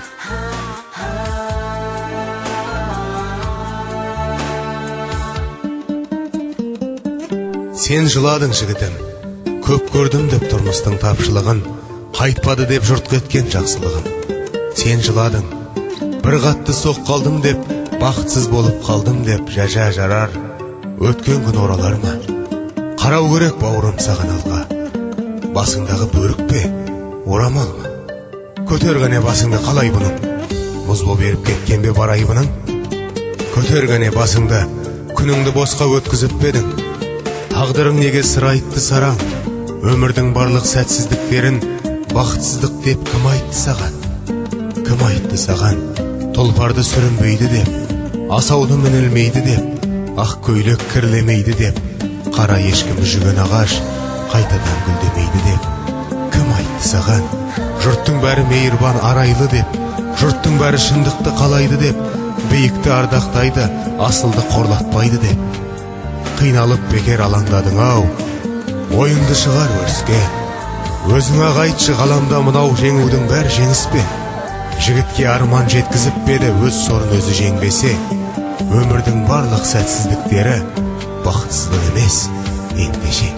Сен жыладың жігітім, көп көрдім деп тұрмыстың тапшылығын, қайтпады деп жұрт кеткен жақсылығын. Сен жыладың, бір қатты соқ қалдым деп, бақытсыз болып қалдым деп, жажа жарар, өткен күн оралар ма? Қарау керек бауырым саған алға, басыңдағы бөрік пе, орамал ма? Көтергене басыңды қалай бұның, мұз боп еріп кеткен бе бар айбының? Көтергене басыңды, күніңді босқа өткізіп бедің. Тағдырың неге сыр айтты сараң, өмірдің барлық сәтсіздіктерін бақытсыздық деп кім айтты саған? Кім айтты саған, тұлпарды сүрінбейді деп, асауды мінілмейді деп, ақ көйлек кірлемейді деп, қара ешкім жүген ағаш қайтадан гүлдемейді деп. Кім айтты саған, жұрттың бәрі мейірбан арайлы деп, жұрттың бәрі шындықты қалайды деп, биікті ардақтайды, асылды қорлатпайды деп. Қиналып бекер алаңдадың ау, ойыңды шығар өріске. Өзіңа қайтшы ғаламда мынау жеңудің бәр жеңіс пе? Жігітке арман жеткізіп беді, өз сорын өзі жеңбесе, өмірдің барлық сәтсіздіктері бақытсыздық емес, ендеше.